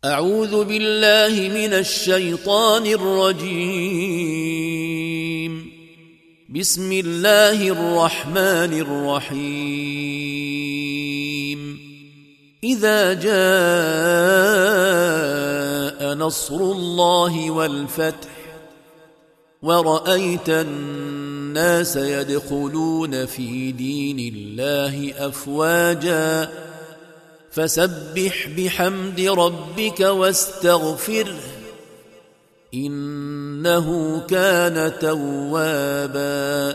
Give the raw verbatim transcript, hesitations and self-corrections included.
أعوذ بالله من الشيطان الرجيم. بسم الله الرحمن الرحيم. إذا جاء نصر الله والفتح ورأيت الناس يدخلون في دين الله أفواجا فسبح بحمد ربك واستغفره إنه كان توابا.